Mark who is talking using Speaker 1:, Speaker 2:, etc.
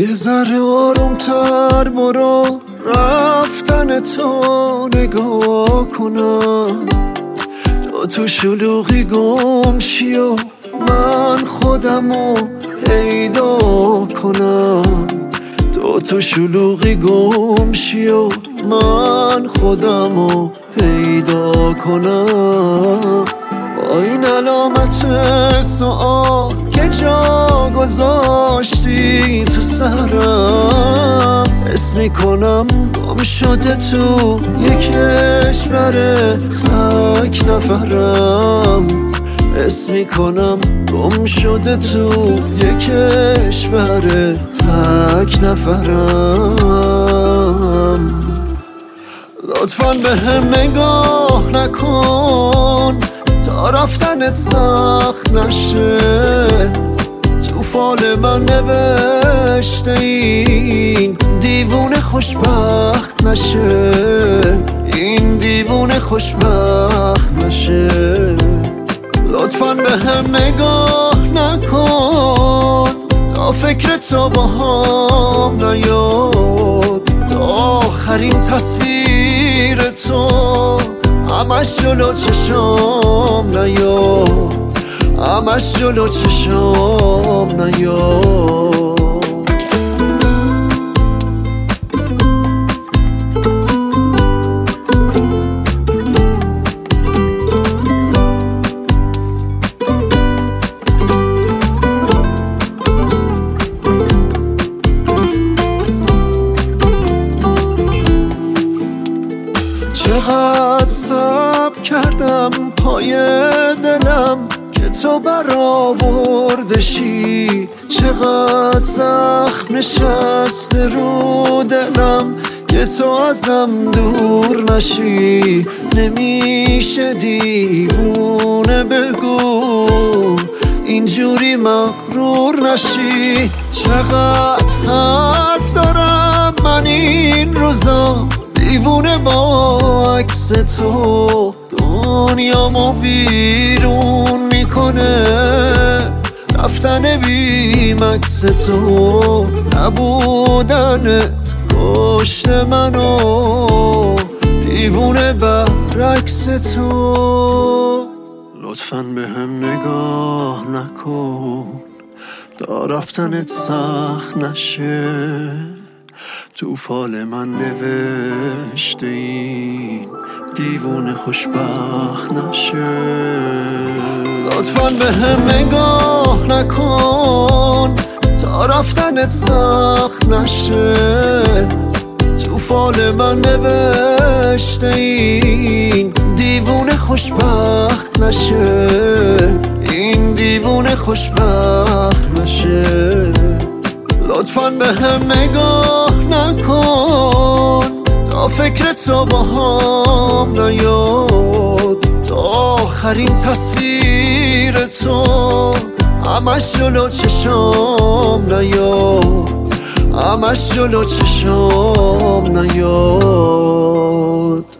Speaker 1: یه ذره آرومتر برو، رفتن تو نگاه کنم، تا تو شلوغی گم شی و من خودمو پیدا کنم، تو شلوغی گم شی و من خودمو پیدا کنم. با این علامت سوال که جا گذاشتی تو سرم، حس میکنم گم شده تو یک کشور تک نفرم، حس میکنم گم شده تو یک کشور تک نفرم. لطفاً به هم نگاه نکن تا رفتنت سخت نشه، تو فال من نوشته این دیوونه خوشبخت نشه، این دیوونه خوشبخت نشه. لطفاً به هم نگاه نکن تا فکر تو با هم نیاد، تا آخرین تصویر تو همش جلو چشم نیاد، همش جلو چشم نیاد. چقدر صبر کردم پای دلم که تو برآورده شی، چقدر زخم نشسته رو دلم که تو ازم دور نشی. نمیشه دیوونه بگو اینجوری مغرور نشی. چقدر حرف دارم من این روزا، دیوونه با عکس تو دنیامو ویرون میکنه، رفتن بی عکس تو، نبودنت کشته منو، دیوونه برعکس تو. لطفاً به هم نگاه نکن تا رفتنت سخت نشه، تو فال من نوشته این دیوونه خوشبخت نشه. لطفاً به هم نگاه نکن تا رفتنت سخت نشه، تو فال من نوشته این دیوونه خوشبخت نشه، این دیوونه خوشبخت نشه. لطفاً به هم نگاه نکن تا فکر تو با هم نیاد، تا آخرین تصویر تو همش جلو چشم نیاد، همش جلو چشم نیاد.